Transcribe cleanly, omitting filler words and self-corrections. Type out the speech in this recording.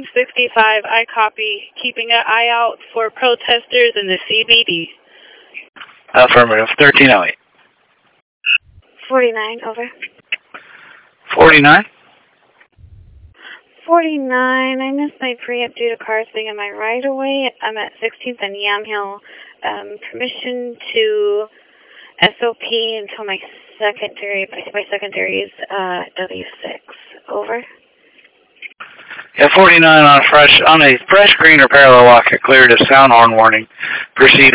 65, I copy. Keeping an eye out for protesters in the CBD. Affirmative. 1308. 49, over. 49. 49, I missed my pre-up due to cars being in my right-of-way. I'm at 16th and Yamhill. Permission to SOP until my secondary is W6. Over. Yeah, 49 on a fresh green or parallel walk, cleared a sound horn warning. Proceed